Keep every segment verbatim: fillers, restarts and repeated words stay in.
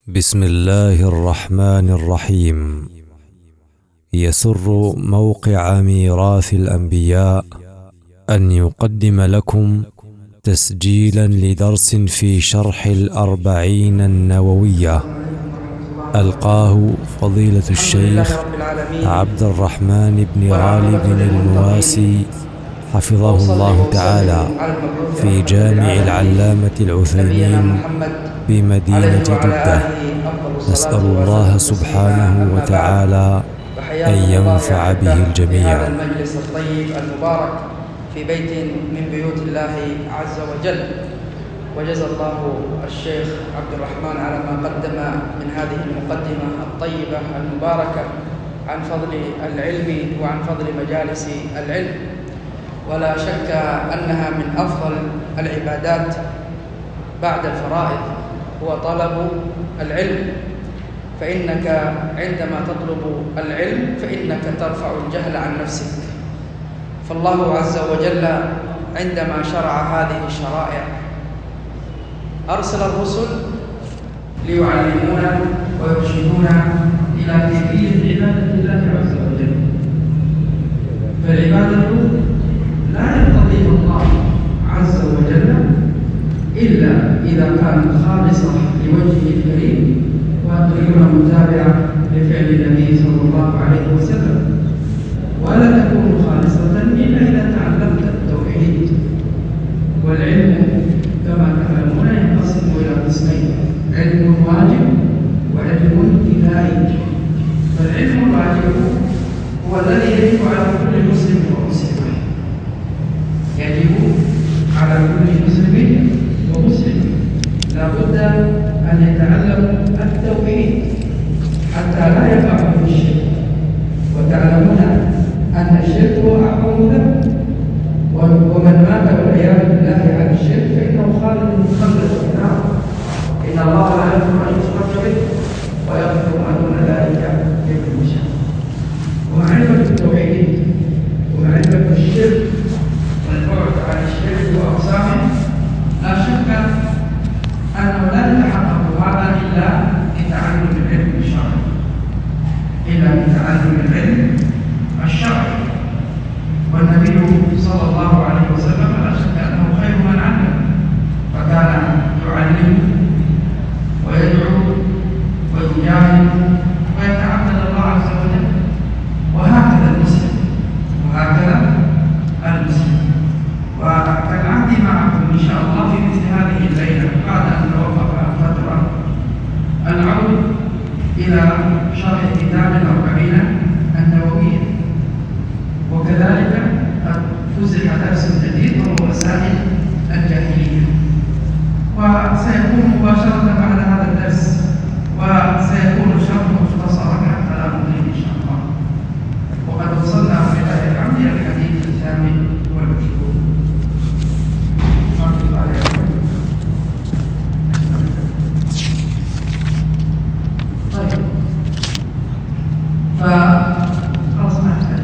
بسم الله الرحمن الرحيم. يسر موقع ميراث الأنبياء أن يقدم لكم تسجيلا لدرس في شرح الأربعين النووية ألقاه فضيلة الشيخ عبد الرحمن بن غالب المواسي حفظه الله تعالى في جامع العلامة العثيمين بمدينة جدة. نسأل الله سبحانه وتعالى أن ينفع به الجميع. هذا المجلس الطيب المبارك في بيت من بيوت الله عز وجل، وجزا الله الشيخ عبد الرحمن على ما قدم من هذه المقدمة الطيبة المباركة عن فضل العلم وعن فضل مجالس العلم. ولا شك أنها من أفضل العبادات بعد الفرائض هو طلب العلم، فإنك عندما تطلب العلم فإنك ترفع الجهل عن نفسك. فالله عز وجل عندما شرع هذه الشرائع أرسل الرسل ليعلمونا ويرشدونا إلى كيفية عبادة الله عز وجل. فالعبادة لا يقتضيها الله عز وجل إلا إذا كانت خالصة لوجهه الكريم وتكون متابعة لفعل النبي صلى الله عليه وسلم، ولا تكون خالصة إلا إذا تعلمت التوحيد. والعلم كما تعلمون ينقسم إلى قسمين: علم واجب وعلم كفائي. فالعلم الواجب هو الذي يجب على كل مسلم ومسلمة، يجب على كل مسلم ومسلم لا بد أن يتعلم التوحيد حتى لا يقع في الشرك. وتعلمون أن الشرك هو أعظم ذنب، ومن مات والعياذ بالله عن الشرك فإنه خالد مخلد في النار. إن الله لا يغفر أن يشرك به ويغفر ما دون ذلك لمن يشاء. ومعرفة التوحيد ومعرفة الشرك والبعد عن الشرك وأقسامه لا شك أنه لا يتحقق هذا إلا بتعلم العلم الشرعي، إلا بتعلم العلم الشرعي. والنبي صلى الله عليه وسلم لا شك أنه خير من علم، فكان يعلم ويدعو ويجاهد ويتعبد الله عز وجل. وهكذا المسلم وهكذا المسلم. وكالعهد معكم إن شاء الله في مثل هذه الليلة بعد أن توقف فترة العود إلى شرح كتاب الأربعين النووية، وكذلك فزع درس جديد وهو مسائل الجاهلية، وسيكون مباشرة بعد هذا الدرس، وسيكون الشرح مختصرا حتى لا نطيل إن شاء الله. وقد وصلنا ولله الحمد إلى الحديث الثامن والعشرون. طيب، فخلاص ما يحتاج.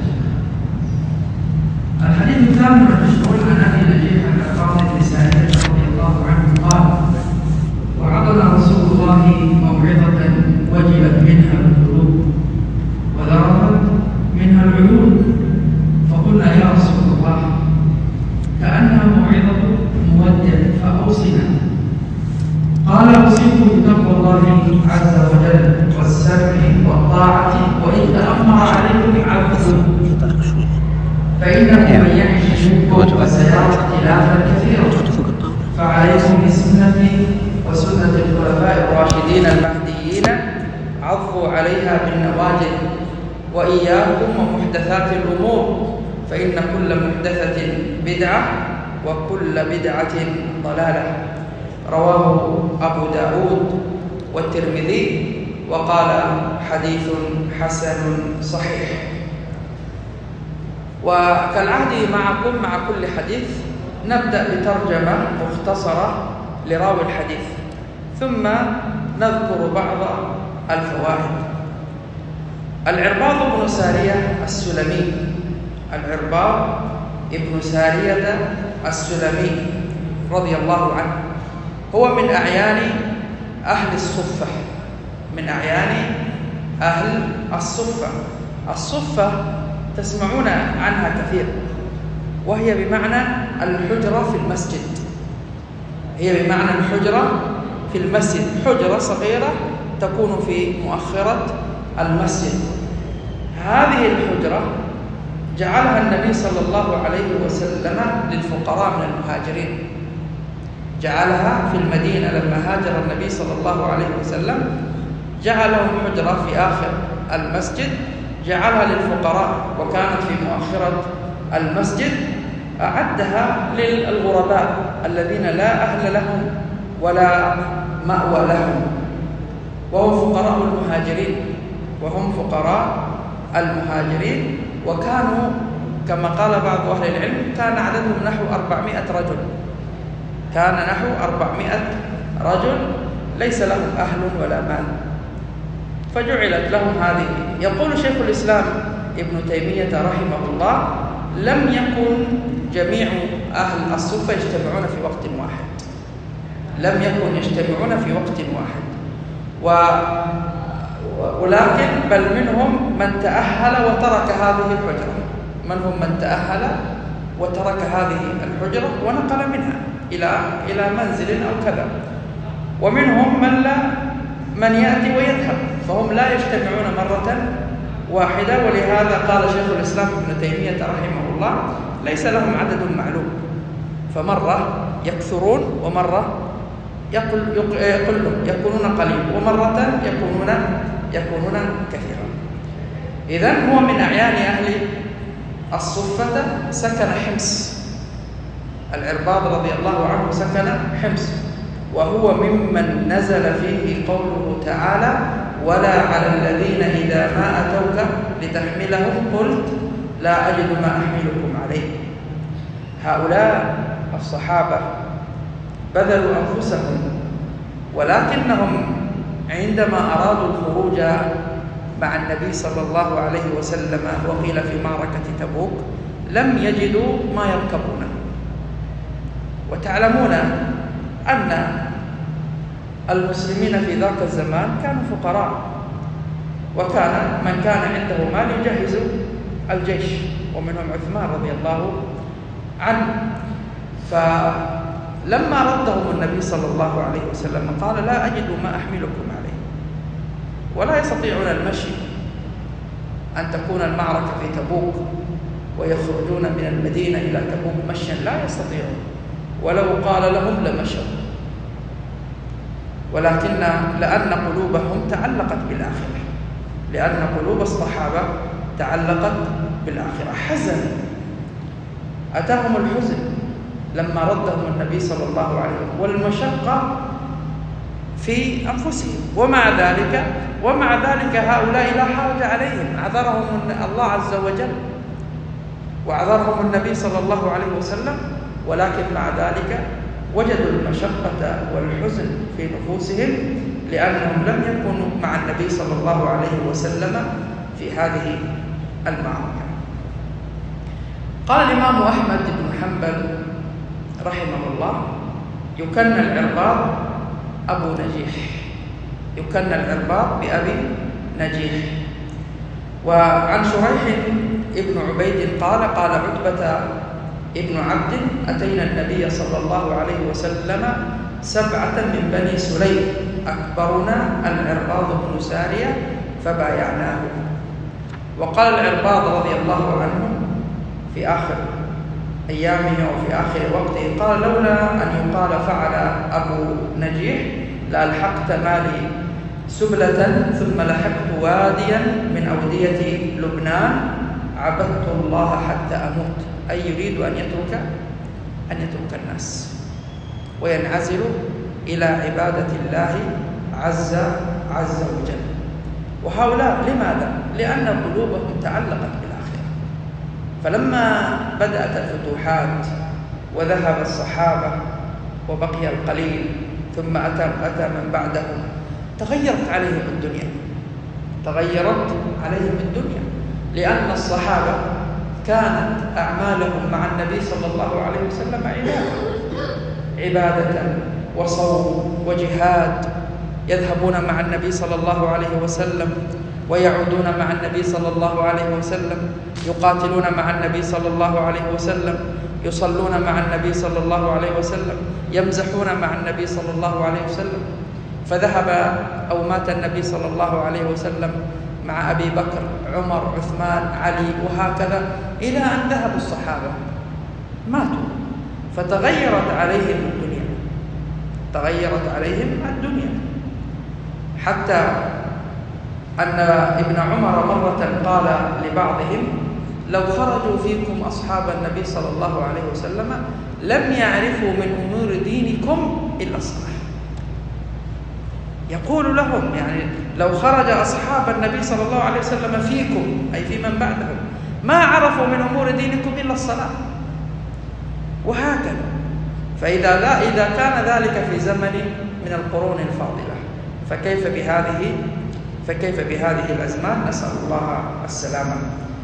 الحديث الثامن والعشرون عن أبي نجيح عن القاضي بن سعيد رضي الله عنه قال: وعظنا رسول الله موعظة وجلت منها القلوب وذرفت منها العيون، فقلنا يا رسول الله كأنها موعظة مودع فأوصنا. قال: أوصيكم بتقوى الله عز وجل والسمع والطاعة وإن تأمر عليكم عبد، فإنه من يعش منكم وسيرى اختلافا كثيرا، فعليكم بسنتي وسنة الخلفاء الراشدين المهديين عضوا عليها بالنواجذ، وإياكم ومحدثات الأمور، فإن كل محدثة بدعة وكل بدعة ضلالة. رواه أبو داود والترمذي وقال حديث حسن صحيح. وكالعهد معكم مع كل حديث نبدأ بترجمة مختصرة لراوي الحديث، ثم نذكر بعض الفوائد. العرباض بن سارية السلمي العرباض ابن سارية السلمي رضي الله عنه هو من أعيان أهل الصفة، من أعيان أهل الصفة. الصفة تسمعون عنها كثير، وهي بمعنى الحجرة في المسجد. هي بمعنى الحجرة في المسجد، حجرة صغيرة تكون في مؤخرة المسجد. هذه الحجرة جعلها النبي صلى الله عليه وسلم للفقراء من المهاجرين، جعلها في المدينة لما هاجر النبي صلى الله عليه وسلم، جعلهم حجرة في آخر المسجد، جعلها للفقراء وكانت في مؤخرة المسجد. أعدها للغرباء الذين لا أهل لهم ولا مأوى لهم، وهم فقراء المهاجرين وهم فقراء المهاجرين وكانوا كما قال بعض أهل العلم كان عددهم نحو أربعمائة رجل، كان نحو أربعمائة رجل ليس لهم أهل ولا مال، فجعلت لهم هذه. يقول شيخ الإسلام ابن تيمية رحمه الله: لم يكن جميع أهل الصفة يجتمعون في وقت واحد، لم يكن يجتمعون في وقت واحد، و ولكن بل منهم من تأهل وترك هذه الحجرة، منهم من تأهل وترك هذه الحجرة ونقل منها إلى إلى منزل أو كذا، ومنهم من لا من يأتي ويذهب، فهم لا يجتمعون مرة واحدة. ولهذا قال شيخ الإسلام ابن تيمية رحمه الله: ليس لهم عدد معلوم، فمرة يكثرون ومرة يقل يقلون يكونون قليل ومرة يكونون يكونون كثيرا. إذن هو من أعيان أهل الصفة. سكن حمص، العرباض رضي الله عنه سكن حمص، وهو ممن نزل فيه قوله تعالى: ولا على الذين إذا ما أتوك لتحملهم قلت لا أجد ما أحملكم عليه. هؤلاء الصحابة بذلوا أنفسهم، ولكنهم عندما أرادوا الخروج مع النبي صلى الله عليه وسلم وقيل في معركة تبوك لم يجدوا ما يركبونه. وتعلمون أن المسلمين في ذاك الزمان كانوا فقراء، وكان من كان عنده مال يجهز الجيش، ومنهم عثمان رضي الله عنه. فلما ردهم النبي صلى الله عليه وسلم قال: لا أجد ما أحملكم عليه، ولا يستطيعون المشي، أن تكون المعركة في تبوك ويخرجون من المدينة إلى تبوك مشيا لا يستطيعون، ولو قال لهم لمشوا، ولكن لأن قلوبهم تعلقت بالآخرة، لأن قلوب الصحابة تعلقت بالآخرة. حزن، أتاهم الحزن لما ردهم النبي صلى الله عليه وسلم، والمشقة في أنفسهم، ومع ذلك ومع ذلك هؤلاء لا حرج عليهم، عذرهم الله عز وجل وعذرهم النبي صلى الله عليه وسلم، ولكن مع ذلك وجدوا المشقة والحزن في نفوسهم لأنهم لم يكونوا مع النبي صلى الله عليه وسلم في هذه المعركة. قال الإمام أحمد بن حنبل رحمه الله: يكنى العرباض أبو نجيح، يكنى العرباض بأبي نجيح. وعن شريح ابن عبيد قال: قال عتبة ابن عبد: أتينا النبي صلى الله عليه وسلم سبعة من بني سليم أكبرنا العرباض بن سارية فبايعناه. وقال العرباض رضي الله عنه في آخر أيامه وفي آخر وقته قال: لولا أن يقال فعل أبو نجيح لألحقت مالي سبلة ثم لحقت واديا من أودية لبنان عبدت الله حتى أموت. أي يريد أن يترك أن يترك الناس وينعزل إلى عبادة الله عز عز وجل. وهؤلاء لماذا؟ لأن قلوبهم تعلقت بالآخرة. فلما بدأت الفتوحات وذهب الصحابة وبقي القليل ثم أتى أتى من بعدهم تغيرت عليهم الدنيا، تغيرت عليهم الدنيا لأن الصحابة كانت أعمالهم مع النبي صلى الله عليه وسلم عبادة عبادة وصوم وجهاد يذهبون مع النبي صلى الله عليه وسلم ويعودون مع النبي صلى الله عليه وسلم، يقاتلون مع النبي صلى الله عليه وسلم، يصلون مع النبي صلى الله عليه وسلم، يمزحون مع النبي صلى الله عليه وسلم. فذهب أو مات النبي صلى الله عليه وسلم مع أبي بكر، عمر، عثمان، علي، وهكذا إلى أن ذهبوا الصحابة ماتوا، فتغيرت عليهم الدنيا، تغيرت عليهم الدنيا، حتى أن ابن عمر مرة قال لبعضهم: لو خرجوا فيكم أصحاب النبي صلى الله عليه وسلم لم يعرفوا من أمور دينكم إلا الصلاة. يقول لهم يعني لو خرج أصحاب النبي صلى الله عليه وسلم فيكم، أي في من بعدهم، ما عرفوا من أمور دينكم إلا الصلاة، وهكذا. فإذا لا إذا كان ذلك في زمن من القرون الفاضلة، فكيف بهذه فكيف بهذه الأزمان؟ نسأل الله السلامة.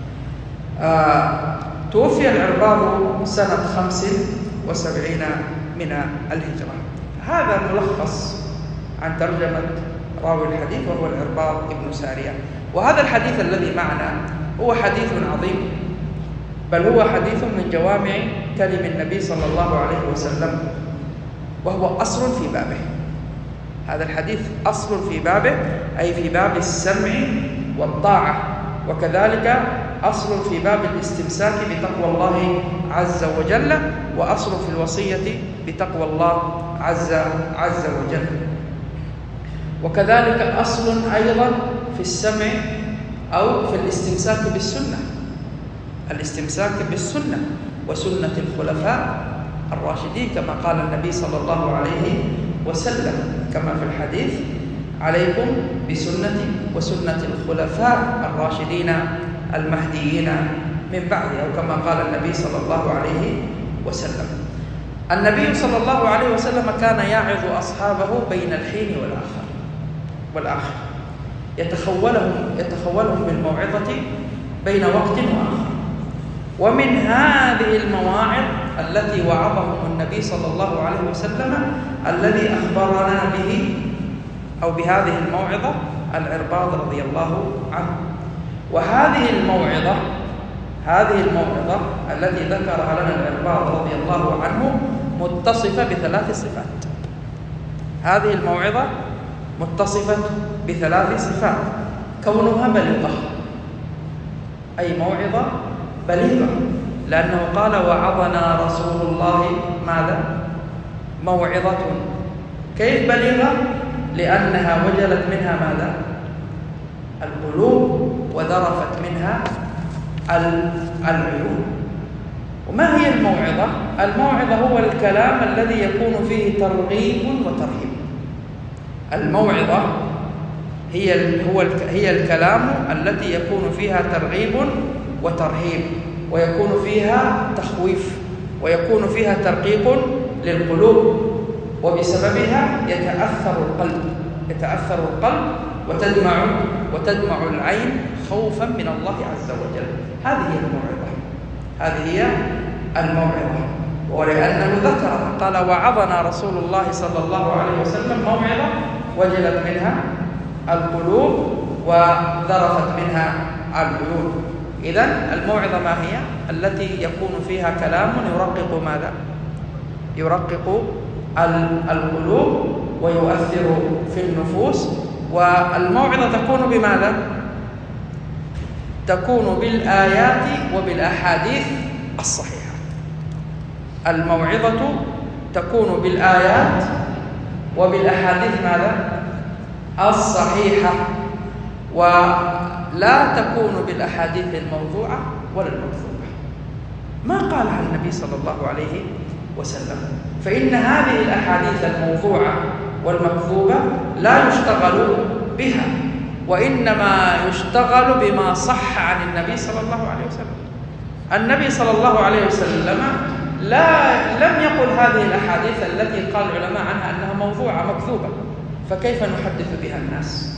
آه توفي العرباض سنة خمس وسبعين من الهجرة. هذا ملخص عن ترجمة راوي الحديث، وهو العرباض بن سارية. وهذا الحديث الذي معنا هو حديث عظيم، بل هو حديث من جوامع كلم النبي صلى الله عليه وسلم، وهو أصل في بابه. هذا الحديث أصل في بابه، أي في باب السمع والطاعة، وكذلك أصل في باب الاستمساك بتقوى الله عز وجل، وأصل في الوصية بتقوى الله عز عز وجل. وكذلك أصل أيضا في السمع أو في الاستمساك بالسنة، الاستمساك بالسنة وسنة الخلفاء الراشدين، كما قال النبي صلى الله عليه وسلم كما في الحديث: عليكم بسنتي وسنة الخلفاء الراشدين المهديين من بعدي، أو كما قال النبي صلى الله عليه وسلم. النبي صلى الله عليه وسلم كان يعظ أصحابه بين الحين والآخر والآخر يتخولهم يتخولهم بالموعظة بين وقت وآخر. ومن هذه المواعظ التي وعظهم النبي صلى الله عليه وسلم الذي أخبرنا به أو بهذه الموعظة العرباض رضي الله عنه. وهذه الموعظة هذه الموعظة التي ذكرها لنا العرباض رضي الله عنه متصفة بثلاث صفات. هذه الموعظة متصفة بثلاث صفات: كونها بليغة، أي موعظة بليغة، لأنه قال: وعظنا رسول الله ماذا؟ موعظة. كيف بليغة؟ لأنها وجلت منها ماذا؟ القلوب، وذرفت منها العيون. وما هي الموعظة؟ الموعظة هو الكلام الذي يكون فيه ترغيب وترهيب. الموعظة هي هو هي الكلام التي يكون فيها ترغيب وترهيب، ويكون فيها تخويف، ويكون فيها ترقيق للقلوب، وبسببها يتأثر القلب يتأثر القلب وتدمع وتدمع العين خوفا من الله عز وجل. هذه هي الموعظة هذه هي الموعظة. ولأنه ذكر قال: وعظنا رسول الله صلى الله عليه وسلم موعظة وجلت منها القلوب وذرفت منها العيون. إذن الموعظة ما هي؟ التي يكون فيها كلام يرقق ماذا؟ يرقق القلوب ويؤثر في النفوس. والموعظة تكون بماذا؟ تكون بالآيات وبالأحاديث الصحيحة. الموعظة تكون بالآيات وبالأحاديث ماذا؟ الصحيحة، ولا تكون بالأحاديث الموضوعة ولا المكذوبة. ما قالها النبي صلى الله عليه وسلم. فإن هذه الأحاديث الموضوعة والمكذوبة لا يشتغل بها، وإنما يشتغل بما صح عن النبي صلى الله عليه وسلم. النبي صلى الله عليه وسلم لا لم يقل هذه الأحاديث التي قال العلماء عنها أنها موضوعة مكذوبة، فكيف نحدث بها الناس؟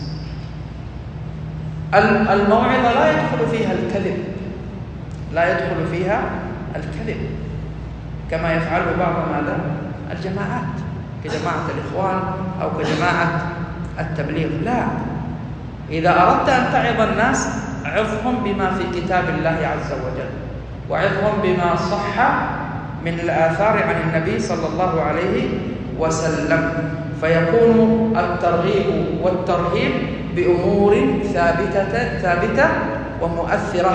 الموعظة لا يدخل فيها الكذب لا يدخل فيها الكذب كما يفعله بعض ماذا؟ الجماعات، كجماعة الإخوان أو كجماعة التبليغ، لا، إذا أردت أن تعظ الناس عظهم بما في كتاب الله عز وجل، وعظهم بما صح من الآثار عن النبي صلى الله عليه وسلم، فيكون الترغيب والترهيب بأمور ثابتة ثابتة ومؤثرة.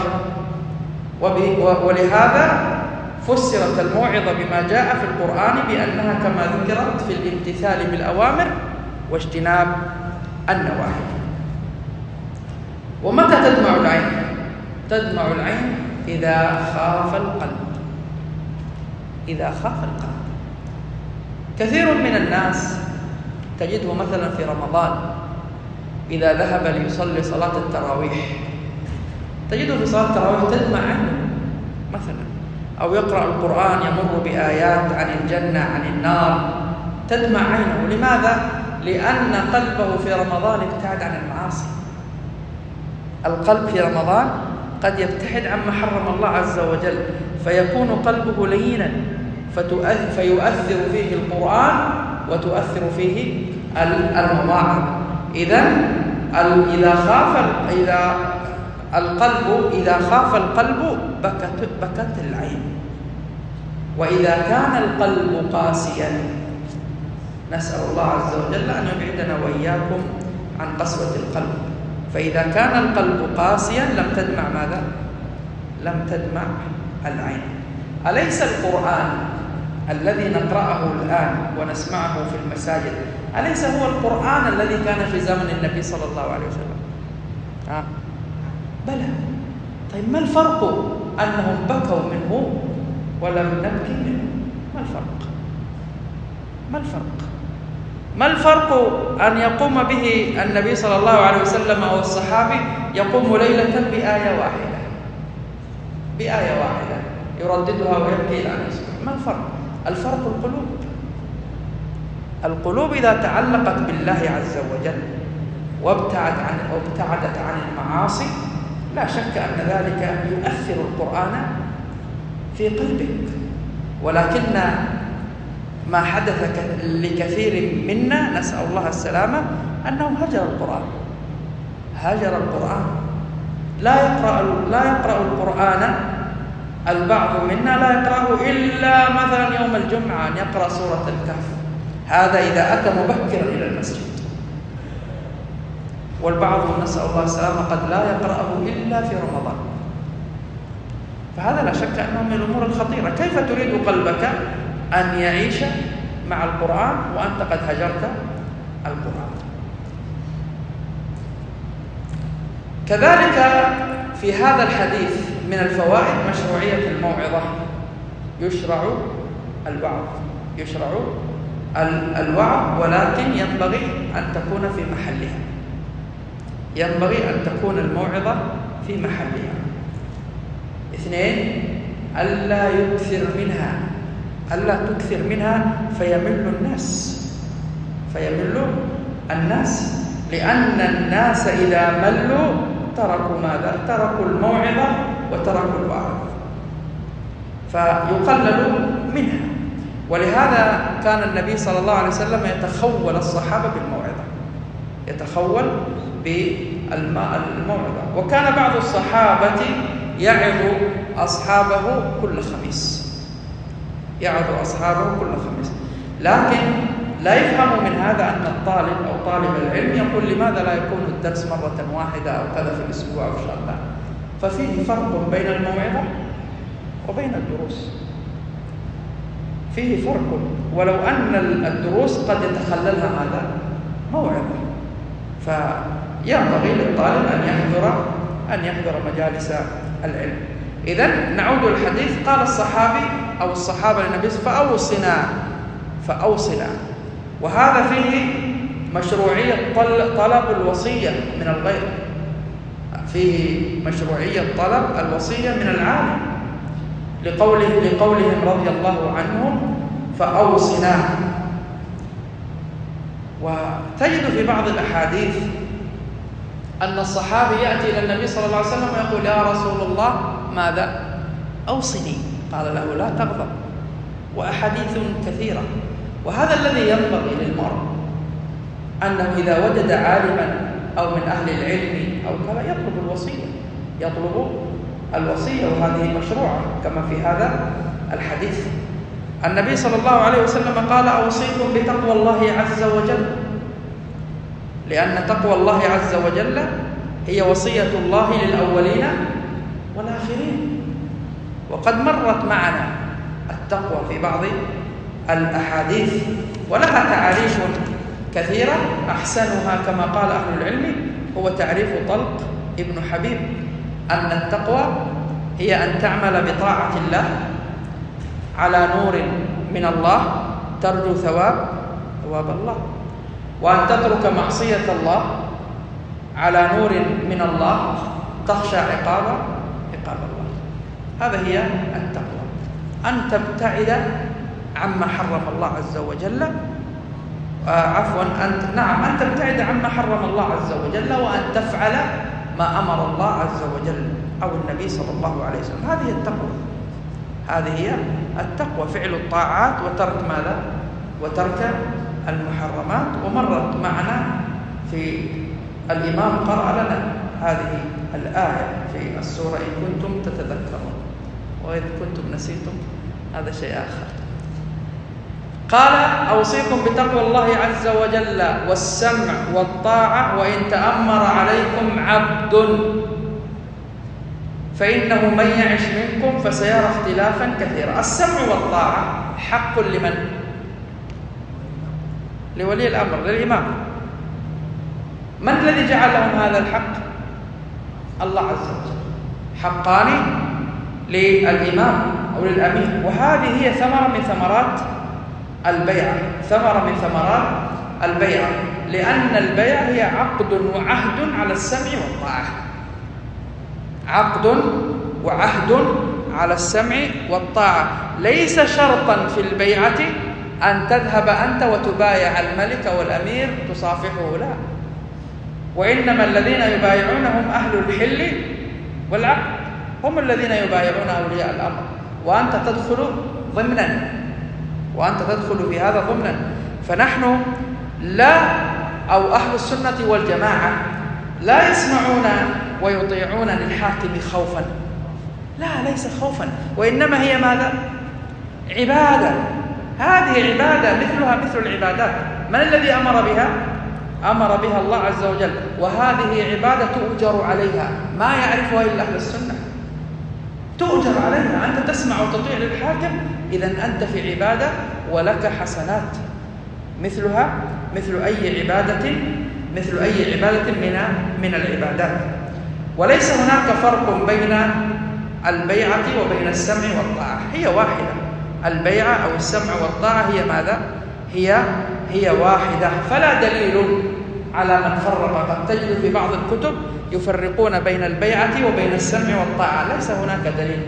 ولهذا فسرت الموعظة بما جاء في القرآن بأنها كما ذكرت في الامتثال بالأوامر واجتناب النواهي. ومتى تدمع العين؟ تدمع العين إذا خاف القلب. إذا خاف القلب. كثير من الناس تجده مثلا في رمضان إذا ذهب ليصلي صلاة التراويح تجده في صلاة التراويح تدمع عينه مثلا، أو يقرأ القرآن يمر بآيات عن الجنة عن النار تدمع عينه. لماذا؟ لأن قلبه في رمضان ابتعد عن المعاصي. القلب في رمضان قد يبتعد عما حرم الله عز وجل، فيكون قلبه لينا فيؤثر فيه القرآن وتؤثر فيه المواعظ. إذن إذا خاف إذا القلب إذا خاف القلب بكت بكت العين. وإذا كان القلب قاسيا نسأل الله عز وجل أن يبعدنا وإياكم عن قسوة القلب. فإذا كان القلب قاسيا لم تدمع ماذا؟ لم تدمع العين. أليس القرآن الذي نقرأه الآن ونسمعه في المساجد أليس هو القرآن الذي كان في زمن النبي صلى الله عليه وسلم؟ ها؟ بلى. طيب ما الفرق أنهم بكوا منه ولم نبكي منه؟ ما الفرق؟ ما الفرق؟ ما الفرق أن يقوم به النبي صلى الله عليه وسلم أو الصحابي يقوم ليلة بآية واحدة بآية واحدة يرددها ويبكي إلى أن يصبح؟ ما الفرق؟ الفرق القلوب. القلوب إذا تعلقت بالله عز وجل وابتعد عن وابتعدت عن المعاصي لا شك أن ذلك يؤثر القرآن في قلبك. ولكن ما حدث لكثير منا نسأل الله السلامة أنه هجر القرآن هجر القرآن لا يقرأ لا يقرأ القرآن. البعض منا لا يقرأه إلا مثلا يوم الجمعة أن يقرأ سورة الكهف، هذا إذا أتى مبكرا إلى المسجد. والبعض نسأل الله السلامة قد لا يقرأه إلا في رمضان. فهذا لا شك أنه من الأمور الخطيرة. كيف تريد قلبك أن يعيش مع القرآن وأنت قد هجرت القرآن؟ كذلك في هذا الحديث من الفوائد مشروعية الموعظة. يشرع الوعظ يشرع الوعظ ولكن ينبغي أن تكون في محلها. ينبغي أن تكون الموعظة في محلها. اثنين، ألا يكثر منها ألا تكثر منها فيمل الناس فيمل الناس لأن الناس إذا ملوا تركوا ماذا؟ تركوا الموعظة وتركوا الوعظ، فيقلل منها. ولهذا كان النبي صلى الله عليه وسلم يتخول الصحابة بالموعظة يتخول بالموعظة. وكان بعض الصحابة يعظ أصحابه كل خميس يعظ أصحابه كل خميس. لكن لا يفهم من هذا أن الطالب أو طالب العلم يقول لماذا لا يكون الدرس مرة واحدة أو كذا في الأسبوع أو شهر. لا، ففيه فرق بين الموعظة وبين الدروس. فيه فرق، ولو أن الدروس قد يتخللها ماذا؟ موعظة. فينبغي للطالب أن يحضر أن يحضر مجالس العلم. إذن نعود للحديث. قال الصحابي أو الصحابة للنبي فأوصنا فأوصنا وهذا فيه مشروعية طلب الوصية من الغير. فيه مشروعية طلب الوصية من العالم لقوله لقولهم رضي الله عنهم فأوصنا. وتجد في بعض الأحاديث أن الصحابي يأتي إلى النبي صلى الله عليه وسلم ويقول يا رسول الله ماذا؟ أوصني. قال له لا تغضب. وأحاديث كثيرة. وهذا الذي ينبغي للمرء أنه إذا وجد عالما أو من أهل العلم أو كذا يطلب الوصية يطلب الوصية وهذه مشروعة كما في هذا الحديث. النبي صلى الله عليه وسلم قال: أوصيكم بتقوى الله عز وجل، لأن تقوى الله عز وجل هي وصية الله للأولين والآخرين. وقد مرت معنا التقوى في بعض الأحاديث ولها تعريف كثيرة، أحسنها كما قال أهل العلم هو تعريف طلق ابن حبيب، أن التقوى هي أن تعمل بطاعة الله على نور من الله ترجو ثواب ثواب الله، وأن تترك معصية الله على نور من الله تخشى عقاب عقاب الله. هذا هي التقوى، أن تبتعد عما حرم الله عز وجل، آه عفوا أن نعم أن تبتعد عما حرم الله عز وجل، وأن تفعل ما أمر الله عز وجل أو النبي صلى الله عليه وسلم. هذه التقوى، هذه هي التقوى، فعل الطاعات وترك ماذا؟ وترك المحرمات. ومرت معنا في الإمام قرأ لنا هذه الآية في السورة إن كنتم تتذكرون، وإذ كنتم نسيتم هذا شيء آخر. قال: أوصيكم بتقوى الله عز وجل والسمع والطاعة وإن تأمر عليكم عبد فإنه من يعش منكم فسيرى اختلافا كثيرا. السمع والطاعة حق لمن؟ لولي الأمر، للإمام. من الذي جعل لهم هذا الحق؟ الله عز وجل. حقان للإمام أو للأمير، وهذه هي ثمرة من ثمرات البيعة، ثمرة من ثمرات البيعة، لأن البيعة هي عقد وعهد على السمع والطاعة، عقد وعهد على السمع والطاعة. ليس شرطا في البيعة أن تذهب أنت وتبايع الملك والأمير تصافحه، لا، وإنما الذين يبايعون هم أهل الحل والعقد، هم الذين يبايعون أولياء الأمر، وأنت تدخل ضمنا وأنت تدخل في هذا ضمنا. فنحن لا أو أهل السنة والجماعة لا يسمعون ويطيعون للحاكم خوفا، لا، ليس خوفا، وإنما هي ماذا؟ عبادة. هذه عبادة مثلها مثل العبادات. من الذي أمر بها؟ أمر بها الله عز وجل، وهذه عبادة تؤجر عليها، ما يعرفها إلا أهل السنة. تؤجر عليها، أنت تسمع وتطيع للحاكم، إذن أنت في عبادة ولك حسنات مثلها مثل أي عبادة مثل أي عبادة من من العبادات. وليس هناك فرق بين البيعة وبين السمع والطاعة، هي واحدة. البيعة أو السمع والطاعة هي ماذا؟ هي هي واحدة، فلا دليل على من فرق. قد تجد في بعض الكتب يفرقون بين البيعة وبين السمع والطاعة، ليس هناك دليل.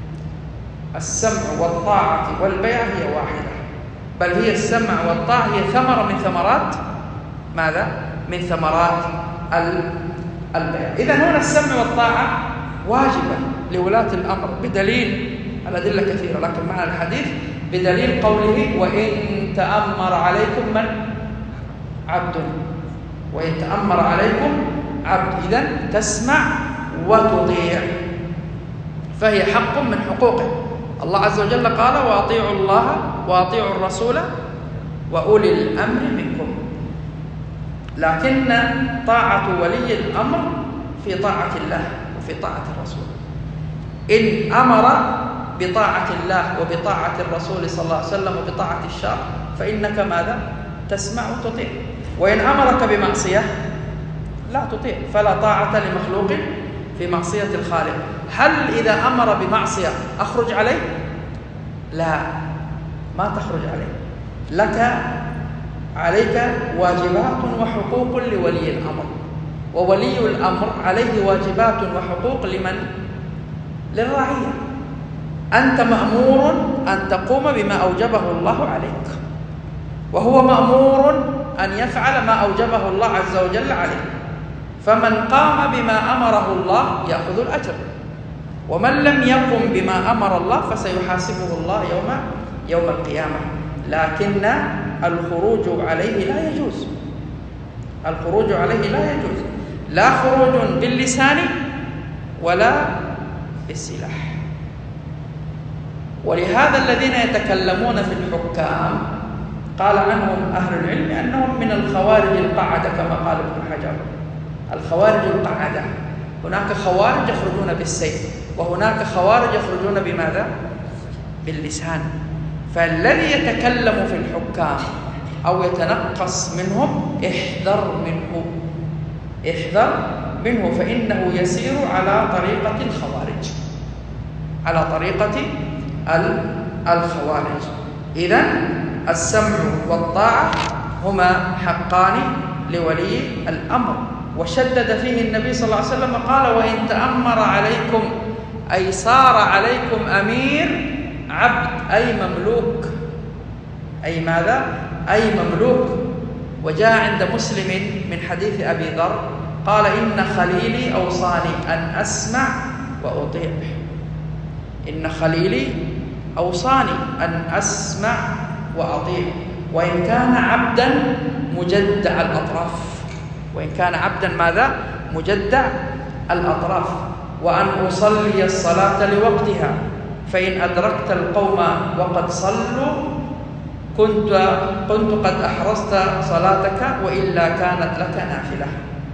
السمع والطاعة والبيعة هي واحدة، بل هي السمع والطاعة هي ثمرة من ثمرات ماذا؟ من ثمرات البيعة. إذن هنا السمع والطاعة واجبة لولاة الأمر بدليل الأدلة كثيرة، لكن معنى الحديث بدليل قوله: وإن تأمر عليكم من؟ عبد. وإن تأمر عليكم عبد، إذن تسمع وتطيع، فهي حق من حقوقه. الله عز وجل قال: وأطيعوا الله وأطيعوا الرسول وأولي الأمر منكم. لكن طاعة ولي الأمر في طاعة الله وفي طاعة الرسول. إن أمر بطاعة الله وبطاعة الرسول صلى الله عليه وسلم وبطاعة الشرع فإنك ماذا؟ تسمع وتطيع. وإن أمرك بمعصية لا تطيع، فلا طاعة لمخلوق في معصية الخالق. هل إذا أمر بمعصية أخرج عليه؟ لا، ما تخرج عليه. لك عليك واجبات وحقوق لولي الأمر، وولي الأمر عليه واجبات وحقوق لمن؟ للرعية. أنت مأمور أن تقوم بما أوجبه الله عليك، وهو مأمور أن يفعل ما أوجبه الله عز وجل عليه. فمن قام بما أمره الله يأخذ الأجر، ومن لم يقم بما أمر الله فسيحاسبه الله يوم يوم القيامة. لكن الخروج عليه لا يجوز، الخروج عليه لا يجوز، لا خروج باللسان ولا بالسلاح. ولهذا الذين يتكلمون في الحكام قال عنهم أهل العلم أنهم من الخوارج القعدة كما قال ابن حجر، الخوارج القعدة. هناك خوارج يخرجون بالسيف، وهناك خوارج يخرجون بماذا؟ باللسان. فالذي يتكلم في الحكام أو يتنقص منهم احذر منه، احذر منه، فإنه يسير على طريقة الخوارج، على طريقة الخوارج. إذن السمع والطاعة هما حقان لولي الأمر. وشدد فيه النبي صلى الله عليه وسلم قال: وإن تأمر عليكم، أي صار عليكم أمير عبد، أي مملوك، أي ماذا؟ أي مملوك. وجاء عند مسلم من حديث أبي ذر قال: إن خليلي أوصاني أن أسمع وأطيع. إن خليلي أوصاني أن أسمع وأطيع، وإن كان عبدا مجدع الأطراف، وإن كان عبدا ماذا؟ مجدع الأطراف. وأن أصلي الصلاة لوقتها، فإن أدركت القوم وقد صلوا كنت كنت قد أحرزت صلاتك، وإلا كانت لك نافلة.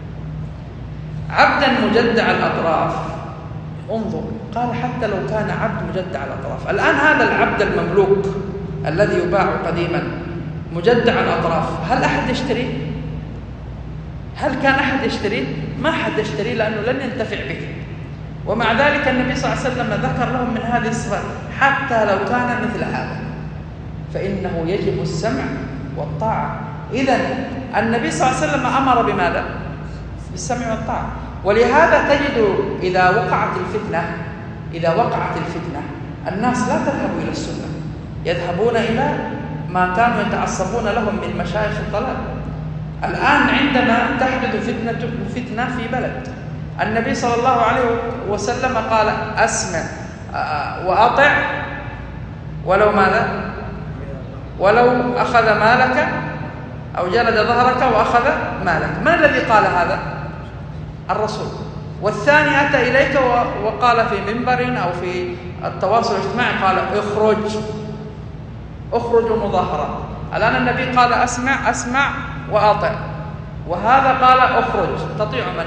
عبدا مجدع الأطراف، انظر، قال حتى لو كان عبد مجدع الأطراف. الآن هذا العبد المملوك الذي يباع قديما مجدع الأطراف، هل أحد يشتريه؟ هل كان أحد يشتريه؟ ما أحد يشتريه، لأنه لن ينتفع به. ومع ذلك النبي صلى الله عليه وسلم ذكر لهم من هذه الصفات: حتى لو كان مثل هذا فإنه يجب السمع والطاعة. إذن النبي صلى الله عليه وسلم أمر بماذا؟ بالسمع والطاعة. ولهذا تجد إذا وقعت الفتنة إذا وقعت الفتنة الناس لا تذهب إلى السنة، يذهبون إلى ما كانوا يتعصبون لهم من مشايخ الضلال. الآن عندما تحدث فتنة فتنة في بلد، النبي صلى الله عليه وسلم قال: أسمع وأطع ولو ماذا؟ ولو أخذ مالك أو جلد ظهرك وأخذ مالك. من الذي قال هذا؟ الرسول. والثاني أتى إليك وقال في منبر أو في التواصل الاجتماعي قال: اخرج اخرج مظاهرات. الآن النبي قال: أسمع أسمع وأطع، وهذا قال: اخرج. تطيع من؟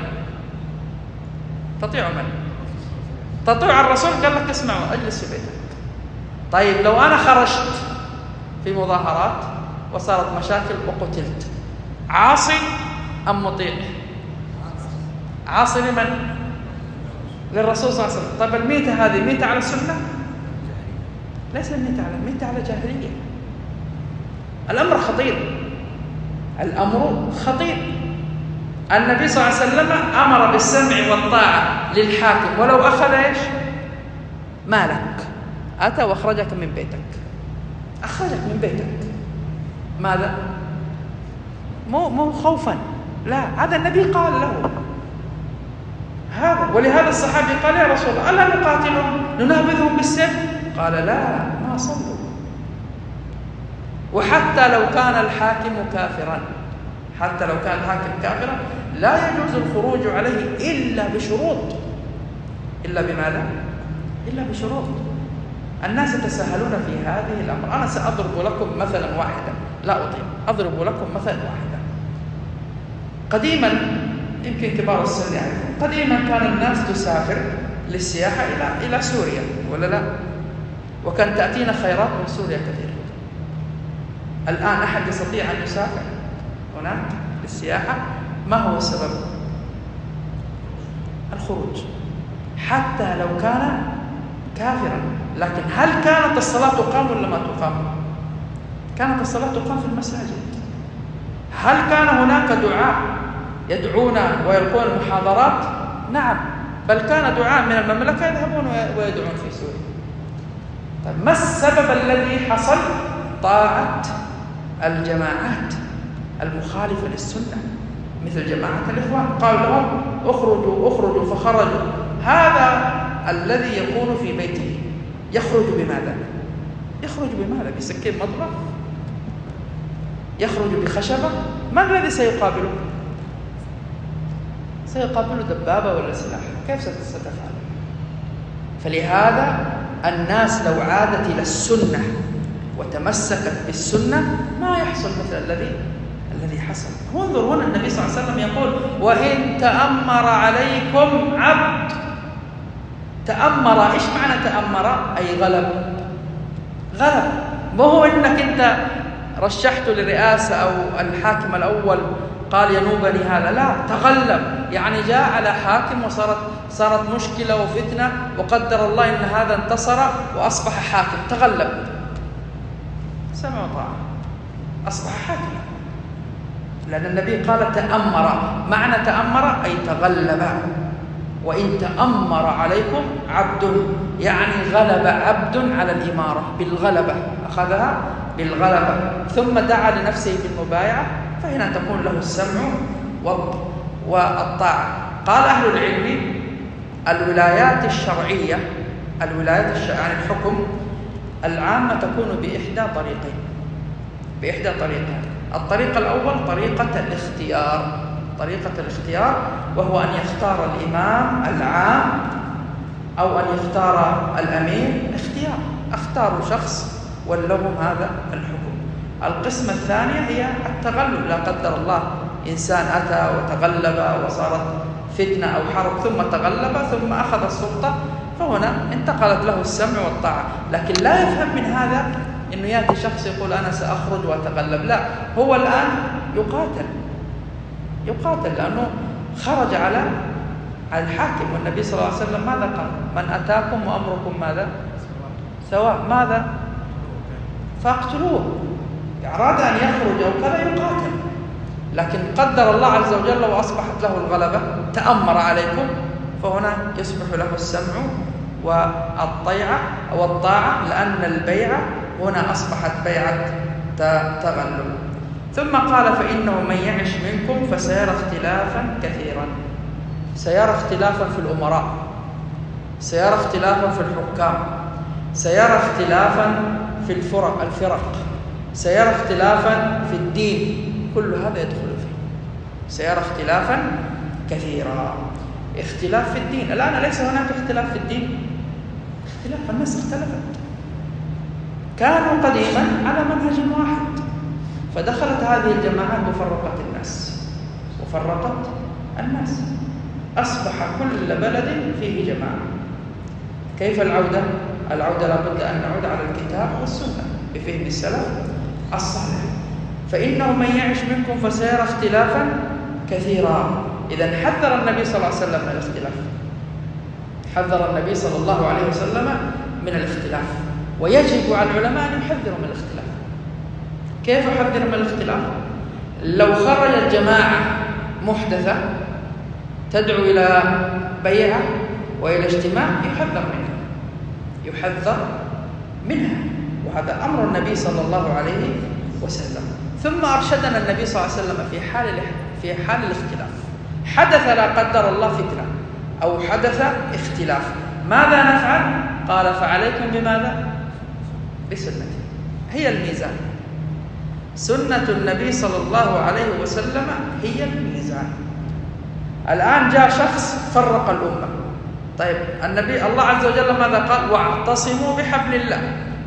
تطيع من؟ تطيع الرسول. قال لك: اسمع واجلس في بيتك. طيب لو أنا خرجت في مظاهرات وصارت مشاكل وقتلت، عاصي أم مطيع؟ عاصي لمن؟ للرسول صلى الله عليه وسلم. طيب الميتة هذه ميتة على السنة؟ ليس الميتة على ميتة على جاهلية. الأمر خطير، الأمر خطير. النبي صلى الله عليه وسلم أمر بالسمع والطاعة للحاكم ولو أخذ إيش؟ مالك. أتى وأخرجك من بيتك، أخرجك من بيتك. ماذا؟ مو مو خوفا، لا، هذا النبي قال له هذا. ولهذا الصحابي قال: يا رسول الله، ألا نقاتلهم ننابذهم بالسيف؟ قال: لا، ما صلوا. وحتى لو كان الحاكم كافرا، حتى لو كان الحاكم كافرا لا يجوز الخروج عليه إلا بشروط. إلا بماذا؟ إلا بشروط. الناس يتساهلون في هذه الأمر. أنا سأضرب لكم مثلا واحدا، لا أطيل، أضرب لكم مثلا واحدا. قديما، يمكن كبار السن يعرفون، قديما كان الناس تسافر للسياحة إلى إلى سوريا، ولا لا؟ وكان تأتينا خيرات من سوريا كثير. الآن أحد يستطيع أن يسافر هناك للسياحة؟ ما هو السبب؟ الخروج، حتى لو كان كافرا. لكن هل كانت الصلاة تقام ولا ما تقام؟ كانت الصلاة تقام في المساجد. هل كان هناك دعاء يدعون ويلقون المحاضرات؟ نعم، بل كان دعاء من المملكة يذهبون ويدعون في سوريا. طيب ما السبب الذي حصل؟ طاعة الجماعات المخالفة للسنة، مثل جماعة الإخوان. قال لهم: اخرجوا اخرجوا فخرجوا. هذا الذي يكون في بيته يخرج بماذا؟ يخرج بماذا؟ بسكين مضغة؟ يخرج بخشبة؟ ما الذي سيقابله؟ سيقابله دبابة ولا سلاح، كيف ستفعل؟ فلهذا الناس لو عادت إلى السنة وتمسكت بالسنة ما يحصل مثل الذي الذي حصل. وانظر هنا النبي صلى الله عليه وسلم يقول: وإن تأمر عليكم عبد. تأمر، إيش معنى تأمر؟ أي غلب. غلب، ما هو إنك أنت رشحته للرئاسة أو الحاكم الأول قال ينوبني هذا، لا، تغلب، يعني جاء على حاكم وصارت صارت مشكلة وفتنة وقدر الله إن هذا انتصر وأصبح حاكم، تغلب، سمع وطاعة، أصبح حاكم، لأن النبي قال تأمر. معنى تأمر أي تغلب. وإن تأمر عليكم عبد، يعني غلب عبد على الإمارة بالغلبة، أخذها بالغلبة، ثم دعا لنفسه بالمبايعة، فهنا تكون له السمع والطاعة. قال أهل العلم: الولايات الشرعية، الولايات الشرعية يعني الحكم العامة تكون بإحدى طريقين، بإحدى طريقين. الطريقة الأول طريقة الاختيار، طريقة الاختيار، وهو أن يختار الإمام العام أو أن يختار الأمير، اختيار، اختاروا شخص ولهم هذا الحكم. القسمة الثانية هي التغلب، لا قدر الله إنسان أتى وتغلب وصارت فتنة أو حرب ثم تغلب ثم أخذ السلطة، فهنا انتقلت له السمع والطاعة. لكن لا يفهم من هذا أنه يأتي شخص يقول أنا سأخرج وأتغلب، لا، هو الآن يقاتل، يقاتل لأنه خرج على على الحاكم. والنبي صلى الله عليه وسلم ماذا قال؟ من أتاكم وأمركم ماذا؟ سواء، ماذا؟ فاقتلوه. أراد أن يخرج أو كذا يقاتل، لكن قدر الله عز وجل وأصبحت له الغلبة، تأمر عليكم، فهنا يصبح له السمع والطيعة أو الطاعة، لأن البيعة هنا أصبحت بيعة تغلب. ثم قال: فإنه من يعش منكم فسيرى اختلافا كثيرا. سيرى اختلافا في الأمراء، سيرى اختلافا في الحكام، سيرى اختلافا في الفرق الفرق سيرى اختلافا في الدين، كل هذا يدخل فيه. سيرى اختلافا كثيرا. اختلاف في الدين، الآن ليس هناك اختلاف في الدين، اختلاف، الناس اختلفت. كانوا قديما على منهج واحد، فدخلت هذه الجماعات وفرقت الناس وفرقت الناس، أصبح كل بلد فيه جماعة. كيف العودة؟ العودة لابد أن نعود على الكتاب والسنة بفهم السلف الصالح. فإنه من يعش منكم فسيرى اختلافا كثيرا. إذن حذر النبي صلى الله عليه وسلم من الاختلاف، حذر النبي صلى الله عليه وسلم من الاختلاف، ويجب على العلماء أن يحذروا من الاختلاف. كيف يحذر من الاختلاف؟ لو خرجت جماعة محدثة تدعو إلى بيعة وإلى اجتماع يحذر منها، يحذر منها، وهذا أمر النبي صلى الله عليه وسلم. ثم أرشدنا النبي صلى الله عليه وسلم في حال في حال الاختلاف. حدث لا قدر الله فتنة أو حدث اختلاف، ماذا نفعل؟ قال: فعليكم بماذا؟ بسنتي، هي الميزان. سنة النبي صلى الله عليه وسلم هي الميزان. الآن جاء شخص فرق الأمة، طيب النبي الله عز وجل ماذا قال؟ واعتصموا بحبل الله.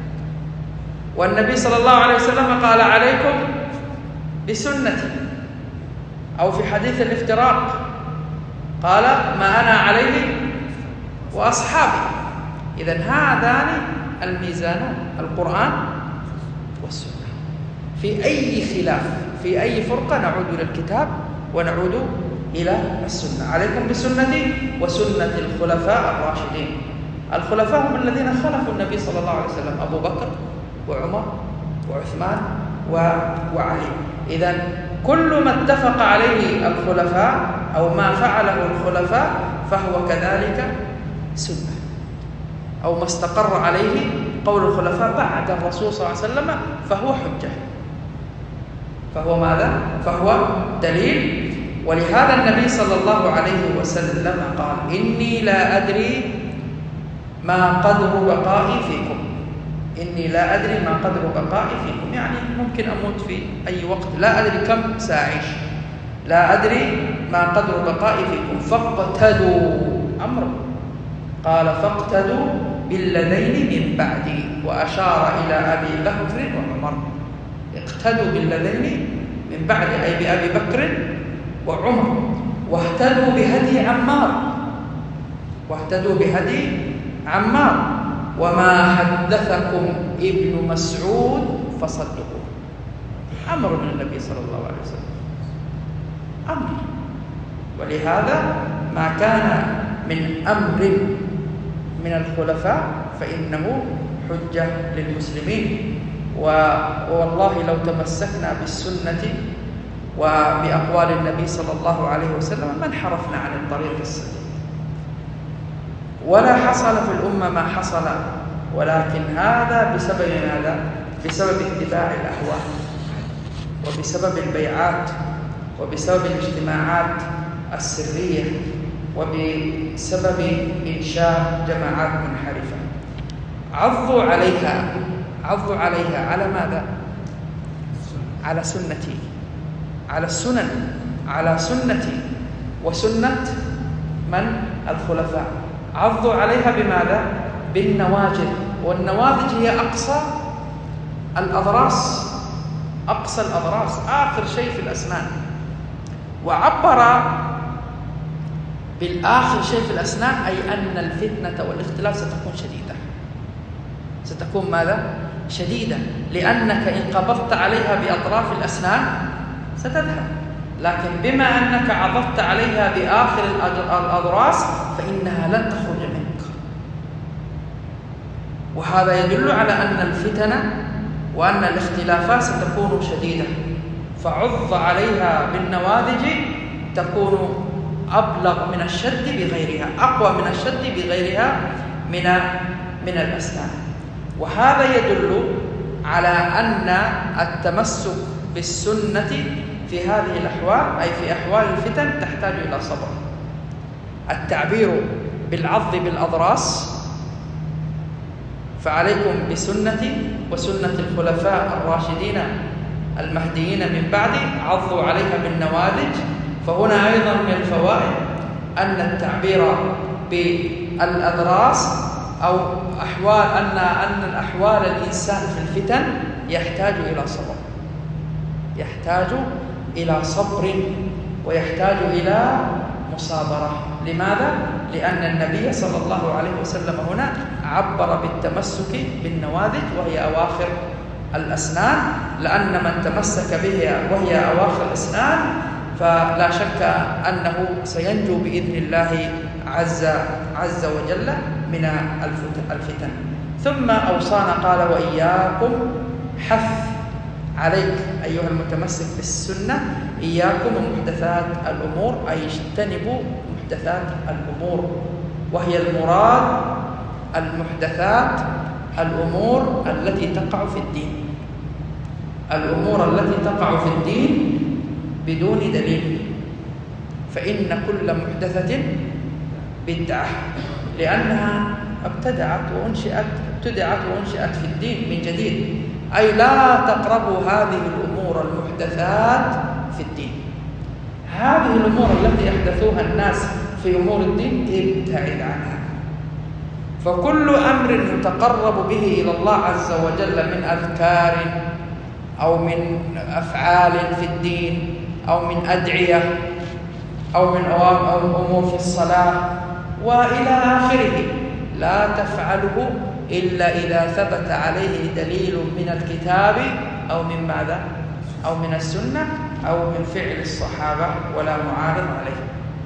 والنبي صلى الله عليه وسلم قال: عليكم بسنتي. أو في حديث الافتراق قال: ما أنا عليه وأصحابي. إذن هذان الميزانان، القرآن والسنة. في أي خلاف، في أي فرقة، نعود إلى الكتاب ونعود إلى السنة. عليكم بسنتي وسنة الخلفاء الراشدين. الخلفاء هم الذين خلفوا النبي صلى الله عليه وسلم، أبو بكر وعمر وعثمان وعلي. إذن كل ما اتفق عليه الخلفاء أو ما فعله الخلفاء فهو كذلك سنة، أو ما استقر عليه قول الخلفاء بعد الرسول صلى الله عليه وسلم فهو حجة، فهو ماذا؟ فهو دليل. ولهذا النبي صلى الله عليه وسلم قال: إني لا أدري ما قدر بقائي فيكم. إني لا أدري ما قدر بقائي فيكم، يعني ممكن أموت في أي وقت، لا أدري كم سأعيش. لا أدري ما قدر بقائي فيكم فاقتدوا أمر، قال فاقتدوا بالذين من بعدي، وأشار إلى أبي بكر وعمر. اقتدوا بالذين من بعد أي بأبي بكر وعمر، واهتدوا بهدي عمار، واهتدوا بهدي عمار. وما حدثكم ابن مسعود فصدقوه. أمر من النبي صلى الله عليه وسلم، أمر. ولهذا ما كان من أمر من الخلفاء فإنه حجة للمسلمين. والله لو تمسكنا بالسنة وبأقوال النبي صلى الله عليه وسلم ما انحرفنا عن الطريق السديد، ولا حصل في الأمة ما حصل، ولكن هذا بسبب ماذا؟ بسبب اتباع الأهواء، وبسبب البيعات، وبسبب الاجتماعات السرية، وبسبب إنشاء جماعات منحرفة. عضوا عليها، عضوا عليها على ماذا؟ على سنتي، على السنن، على سنتي وسنة من؟ الخلفاء. عضوا عليها بماذا؟ بالنواجذ، والنواجذ هي أقصى الأضراس، أقصى الأضراس، آخر شيء في الأسنان. وعبر بالآخر شيء في الأسنان أي أن الفتنة والاختلاف ستكون شديدة، ستكون ماذا؟ شديدة، لأنك إن قبضت عليها بأطراف الأسنان ستذهب، لكن بما أنك عضدت عليها بآخر الأضراس فإنها لن تخرج منك. وهذا يدل على أن الفتن وأن الاختلافات ستكون شديدة، فعض عليها بالنواذج تكون أبلغ من الشد بغيرها، أقوى من الشد بغيرها من من الأسنان. وهذا يدل على أن التمسك بالسنة في هذه الأحوال أي في أحوال الفتن تحتاج إلى صبر. التعبير بالعض بالأضراس، فعليكم بسنتي وسنة الخلفاء الراشدين المهديين من بعدي، عضوا عليها بالنواذج. فهنا أيضا من الفوائد أن التعبير بالأضراس أو أحوال أن أن الأحوال الإنسان في الفتن يحتاج إلى صبر، يحتاج إلى صبر ويحتاج إلى مصابرة. لماذا؟ لأن النبي صلى الله عليه وسلم هنا عبر بالتمسك بالنواذج وهي أواخر الأسنان، لأن من تمسك بها وهي أواخر الأسنان فلا شك أنه سينجو بإذن الله عز عز وجل من الفتن. ثم أوصانا قال وإياكم، حث عليك أيها المتمسك بالسنة، إياكم ومحدثات الأمور، أي اجتنبوا محدثات الأمور، وهي المراد المحدثات الأمور التي تقع في الدين، الأمور التي تقع في الدين بدون دليل، فإن كل محدثة بدعة، لأنها ابتدعت وأنشئت ابتدعت وأنشئت في الدين من جديد. أي لا تقربوا هذه الأمور المحدثات في الدين. هذه الأمور التي يحدثوها الناس في أمور الدين ابتعد عنها. فكل أمر يتقرب به إلى الله عز وجل من أذكار أو من أفعال في الدين أو من أدعية أو من أمور في الصلاة وإلى آخره، لا تفعله إلا إذا ثبت عليه دليل من الكتاب أو من ماذا؟ أو من السنة أو من فعل الصحابة، ولا معارض عليه.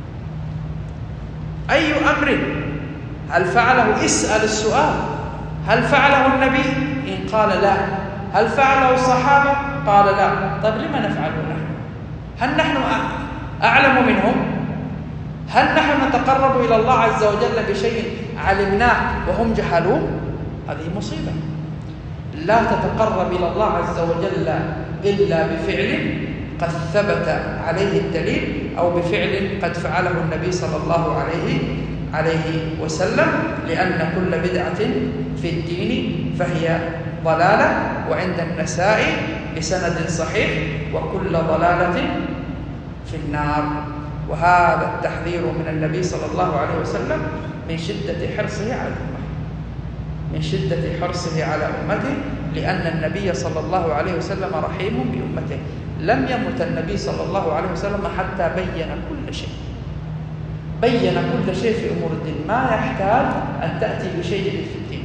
أي أمر هل فعله؟ اسأل السؤال، هل فعله النبي؟ إن قال لا. هل فعله الصحابة؟ قال لا. طيب لما نفعله نحن؟ هل نحن أعلم منهم؟ هل نحن نتقرب إلى الله عز وجل بشيء علمناه وهم جهلوه؟ هذه مصيبة. لا تتقرب إلى الله عز وجل إلا بفعل قد ثبت عليه الدليل أو بفعل قد فعله النبي صلى الله عليه عليه وسلم، لأن كل بدعة في الدين فهي ضلالة. وعند النسائي بسند صحيح: وكل ضلالة في النار. وهذا التحذير من النبي صلى الله عليه وسلم من شدة حرصه على الأمة، من شدة حرصه على أمته، لأن النبي صلى الله عليه وسلم رحيم بأمته. لم يمت النبي صلى الله عليه وسلم حتى بين كل شيء، بين كل شيء في أمور الدين، ما يحتاج أن تأتي بشيء في الدين.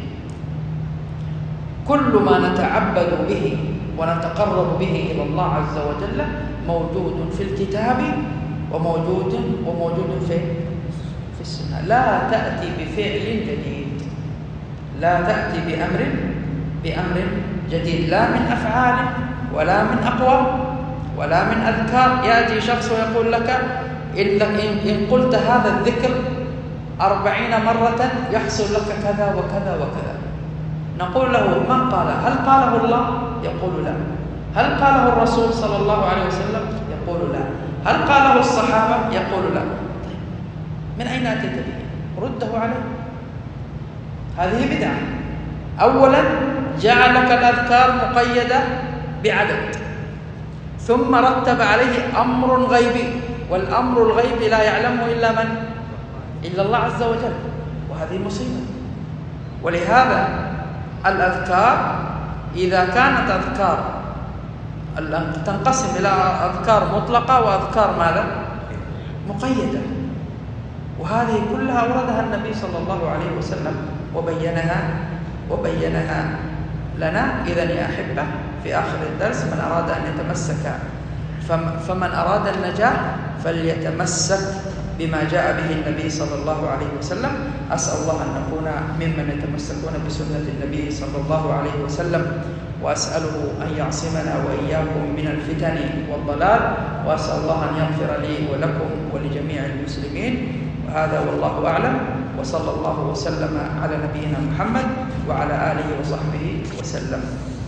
كل ما نتعبد به ونتقرب به إلى الله عز وجل موجود في الكتاب وموجود وموجود في في السنة. لا تأتي بفعل جديد، لا تأتي بأمر بأمر جديد، لا من أفعال ولا من أقوال ولا من أذكار. يأتي شخص ويقول لك إن إن قلت هذا الذكر أربعين مرة يحصل لك كذا وكذا وكذا. نقول له من قال؟ هل قاله الله؟ يقول لا. هل قاله الرسول صلى الله عليه وسلم؟ يقول لا. هل قاله الصحابة؟ يقول لا. طيب من أين أتيت به؟ رده عليه. هذه بدعة. أولا جعلك الأذكار مقيدة بعدد، ثم رتب عليه أمر غيبي، والأمر الغيبي لا يعلمه إلا من؟ إلا الله عز وجل، وهذه مصيبة. ولهذا الأذكار إذا كانت أذكار تنقسم إلى أذكار مطلقة وأذكار ماذا؟ مقيدة، وهذه كلها أوردها النبي صلى الله عليه وسلم وبينها وبينها لنا. إذن يا أحبة في آخر الدرس من أراد أن يتمسك فمن أراد النجاة فليتمسك بما جاء به النبي صلى الله عليه وسلم. أسأل الله أن نكون ممن يتمسكون بسنة النبي صلى الله عليه وسلم، وأسأله أن يعصمنا وإياكم من الفتن والضلال، وأسأل الله أن يغفر لي ولكم ولجميع المسلمين. وهذا والله أعلم، وصلى الله وسلم على نبينا محمد وعلى آله وصحبه وسلم.